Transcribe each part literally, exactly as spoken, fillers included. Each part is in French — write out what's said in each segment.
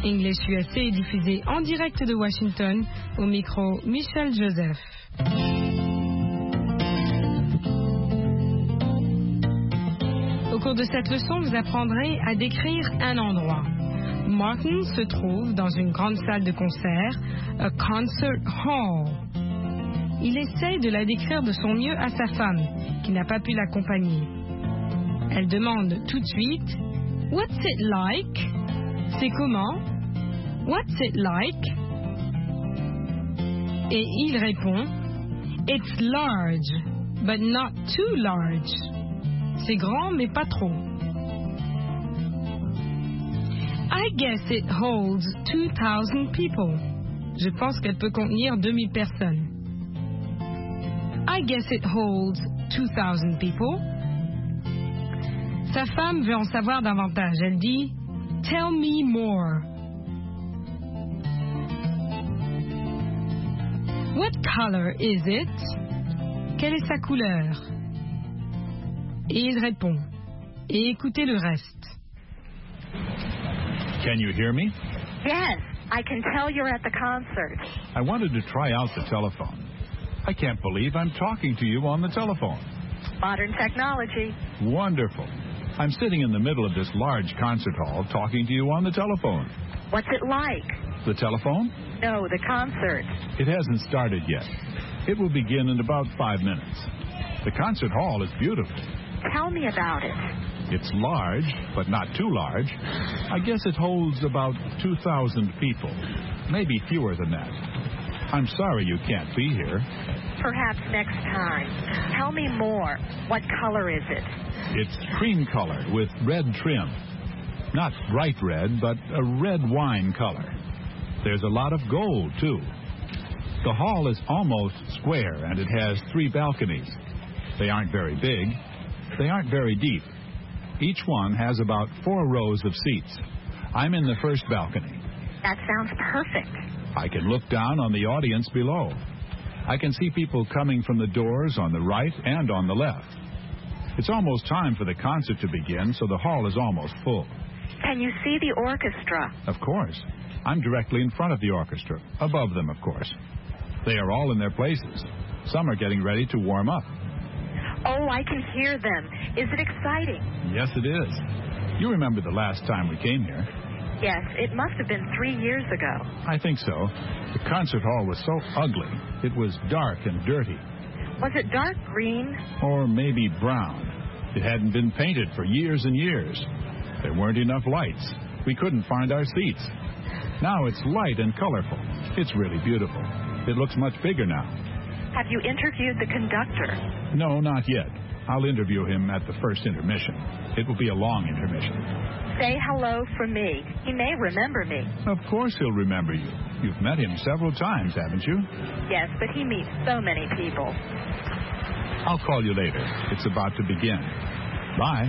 English U S A est diffusé en direct de Washington, au micro Michel Joseph. Au cours de cette leçon, vous apprendrez à décrire un endroit. Martin se trouve dans une grande salle de concert, a concert hall. Il essaye de la décrire de son mieux à sa femme, qui n'a pas pu l'accompagner. Elle demande tout de suite « What's it like ?» C'est comment? What's it like? Et il répond It's large, but not too large. C'est grand, mais pas trop. I guess it holds two thousand people. Je pense qu'elle peut contenir deux mille personnes. I guess it holds two thousand people. Sa femme veut en savoir davantage. Elle dit Tell me more. What color is it? Quelle est sa couleur? Et il répond. Et écoutez le reste. Can you hear me? Yes, I can tell you're at the concert. I wanted to try out the telephone. I can't believe I'm talking to you on the telephone. Modern technology. Wonderful. I'm sitting in the middle of this large concert hall talking to you on the telephone. What's it like? The telephone? No, the concert. It hasn't started yet. It will begin in about five minutes. The concert hall is beautiful. Tell me about it. It's large, but not too large. I guess it holds about two thousand people, maybe fewer than that. I'm sorry you can't be here. Perhaps next time. Tell me more. What color is it? It's cream color with red trim. Not bright red, but a red wine color. There's a lot of gold, too. The hall is almost square, and it has three balconies. They aren't very big. They aren't very deep. Each one has about four rows of seats. I'm in the first balcony. That sounds perfect. I can look down on the audience below. I can see people coming from the doors on the right and on the left. It's almost time for the concert to begin, so the hall is almost full. Can you see the orchestra? Of course. I'm directly in front of the orchestra, above them, of course. They are all in their places. Some are getting ready to warm up. Oh, I can hear them. Is it exciting? Yes, it is. You remember the last time we came here. Yes, it must have been three years ago. I think so. The concert hall was so ugly. It was dark and dirty. Was it dark green? Or maybe brown. It hadn't been painted for years and years. There weren't enough lights. We couldn't find our seats. Now it's light and colorful. It's really beautiful. It looks much bigger now. Have you interviewed the conductor? No, not yet. I'll interview him at the first intermission. It will be a long intermission. Say hello from me. He may remember me. Of course he'll remember you. You've met him several times, haven't you? Yes, but he meets so many people. I'll call you later. It's about to begin. Bye.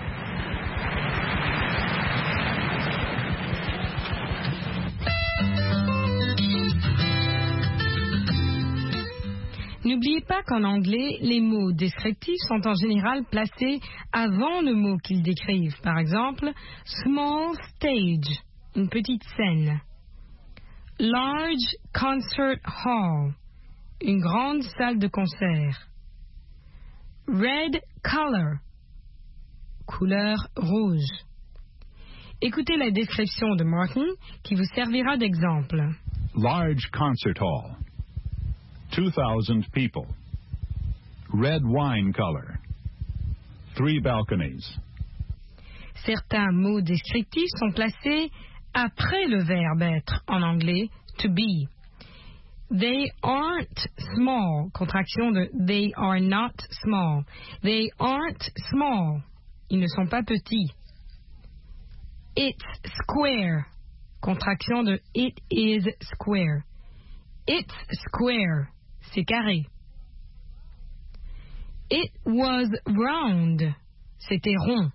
N'oubliez pas qu'en anglais, les mots descriptifs sont en général placés avant le mot qu'ils décrivent. Par exemple, small stage, une petite scène. Large concert hall, une grande salle de concert. Red color, couleur rouge. Écoutez la description de Martin qui vous servira d'exemple. Large concert hall. two thousand people. Red wine color. Three balconies. Certains mots descriptifs sont placés après le verbe être en anglais to be. They aren't small, contraction de they are not small. They aren't small. Ils ne sont pas petits. It's square, contraction de it is square. It's square. C'est carré. It was round. C'était rond.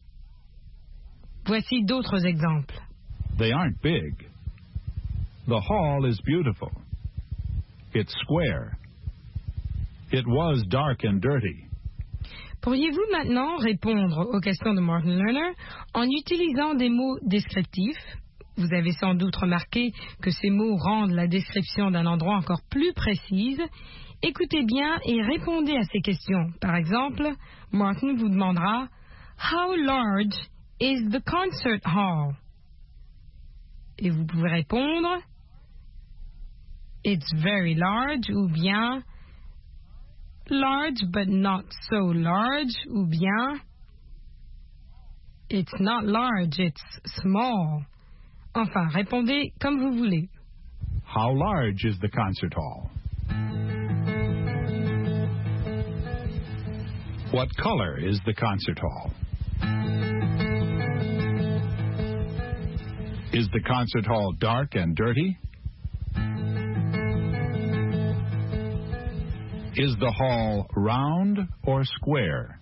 Voici d'autres exemples. They aren't big. The hall is beautiful. It's square. It was dark and dirty. Pourriez-vous maintenant répondre aux questions de Martin Lerner en utilisant des mots descriptifs Vous avez sans doute remarqué que ces mots rendent la description d'un endroit encore plus précise. Écoutez bien et répondez à ces questions. Par exemple, Martin vous demandera « How large is the concert hall ?» Et vous pouvez répondre « It's very large » ou bien « Large but not so large » ou bien « It's not large, it's small ». Enfin, répondez comme vous voulez. How large is the concert hall? What color is the concert hall? Is the concert hall dark and dirty? Is the hall round or square?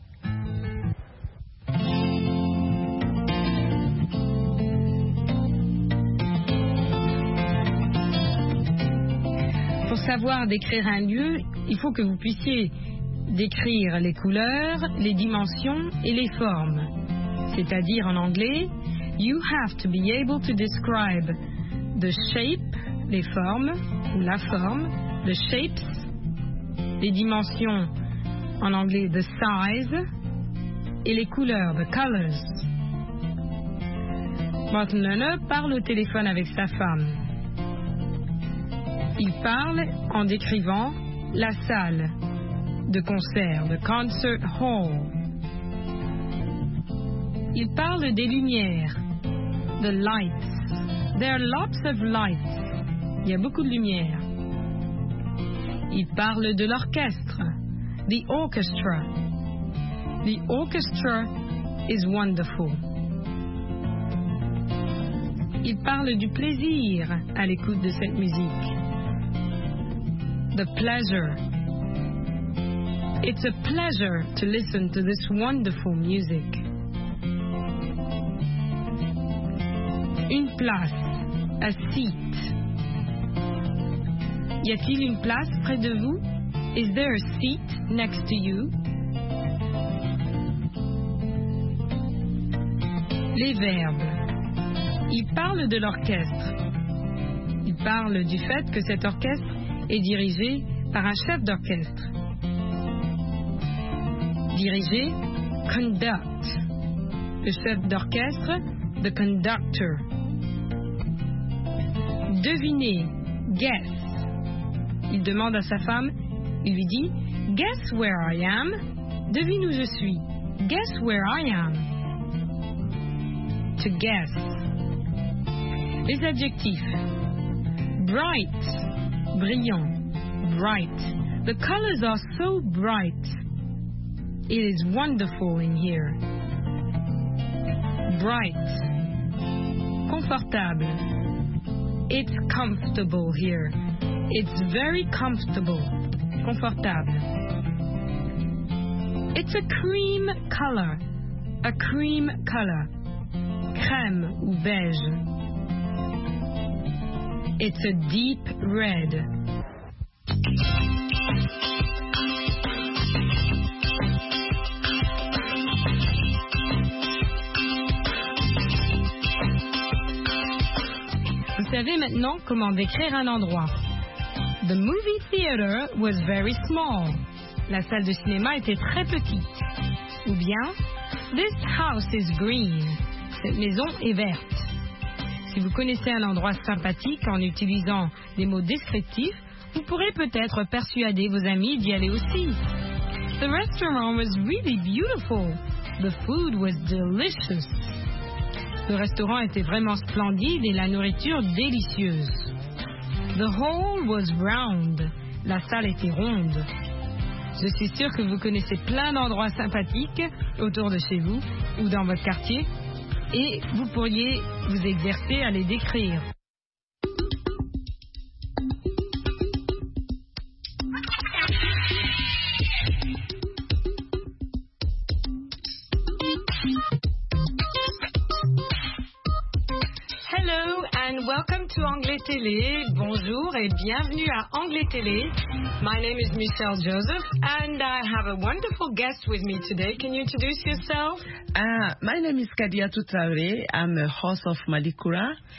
Pour savoir décrire un lieu, il faut que vous puissiez décrire les couleurs, les dimensions et les formes. C'est-à-dire en anglais, you have to be able to describe the shape, les formes, ou la forme, the shapes, les dimensions, en anglais the size, et les couleurs, the colors. Martin Lerner parle au téléphone avec sa femme. Il parle en décrivant la salle de concert, the concert hall. Il parle des lumières, the lights. There are lots of lights. Il y a beaucoup de lumière. Il parle de l'orchestre, the orchestra. The orchestra is wonderful. Il parle du plaisir à l'écoute de cette musique. The pleasure. It's a pleasure to listen to this wonderful music. Une place, a seat. Y a-t-il une place près de vous? Is there a seat next to you? Les verbes. Il parle de l'orchestre. Il parle du fait que cet orchestre est dirigé par un chef d'orchestre. Diriger, conduct. Le chef d'orchestre, the conductor. Deviner, guess. Il demande à sa femme, il lui dit, guess where I am. Devine où je suis. Guess where I am. To guess. Les adjectifs. Bright. Brillant, bright. The colors are so bright. It is wonderful in here. Bright. Confortable. It's comfortable here. It's very comfortable. Confortable. It's a cream color. A cream color. Crème ou beige. It's a deep red. Vous savez maintenant comment décrire un endroit. The movie theater was very small. La salle de cinéma était très petite. Ou bien, this house is green. Cette maison est verte. Si vous connaissez un endroit sympathique en utilisant des mots descriptifs, vous pourrez peut-être persuader vos amis d'y aller aussi. The restaurant was really beautiful. The food was delicious. Le restaurant était vraiment splendide et la nourriture délicieuse. The hall was round. La salle était ronde. Je suis sûre que vous connaissez plein d'endroits sympathiques autour de chez vous ou dans votre quartier et vous pourriez vous exercer à les décrire. Hello and welcome to Anglais Télé. Bonjour et bienvenue à Anglais Télé. My name is Michelle Joseph and I have a wonderful guest with me today. Can you introduce yourself? Uh, my name is Kadiatou Traoré. I'm a host of Malikura.